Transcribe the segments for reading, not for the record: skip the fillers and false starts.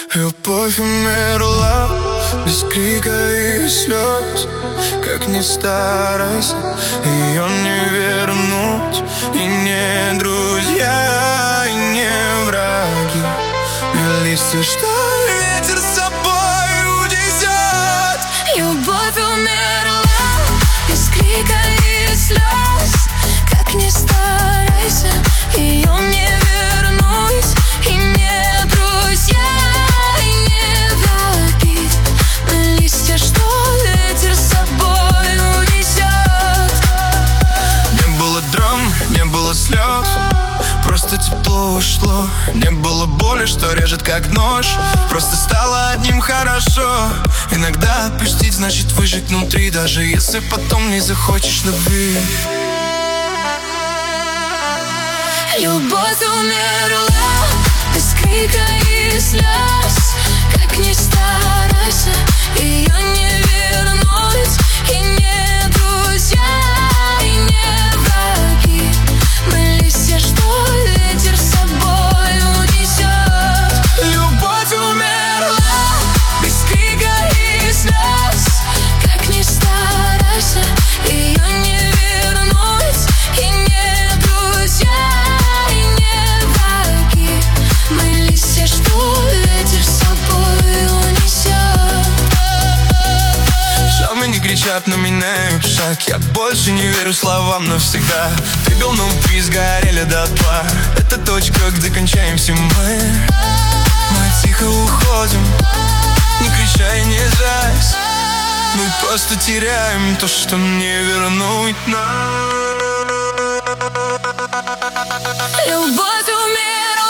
Любовь умерла без крика и слез. Как ни старайся, ее не вернуть. И не друзья, и не враги, и листья, что ветер с собой унесет. Любовь умерла без крика и слез. Как ни старайся, ее не вернуть. И не друзья, и не враги, но листья, что ветер с собой унесет. Не было драм, не было слез, просто тепло ушло. Не было боли, что режет как нож, просто стало одним хорошо. Иногда отпустить значит выжить внутри, даже если потом не захочешь любви. Любовь умерла без крика и слез. Как ни старайся, ее не вернуть. И не друзья, и не враги, мы листья, что ветер с собой унесет. Любовь умерла Без крика и слез. Как ни старайся, ее не вернуть. И не друзья, и не враги, мы листья, что ветер с собой унесет. Шамы не кричат, но меняют шаг. Я больше не верю словам навсегда. Ты бил, но мы сгорели дотла. Это точка, где кончаемся мы. Мы тихо уходим, не крича и не злясь. Мы просто теряем то, что не вернуть нам. Любовь умерла.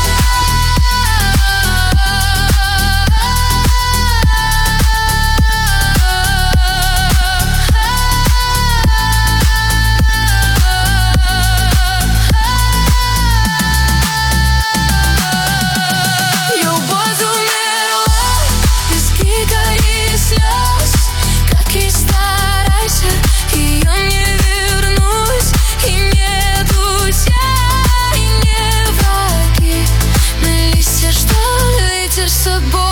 Любовь умерла без крика и слез. Как ни старайся, ее не вернуть. И не друзья, и не враги, мы листья, что ветер с собой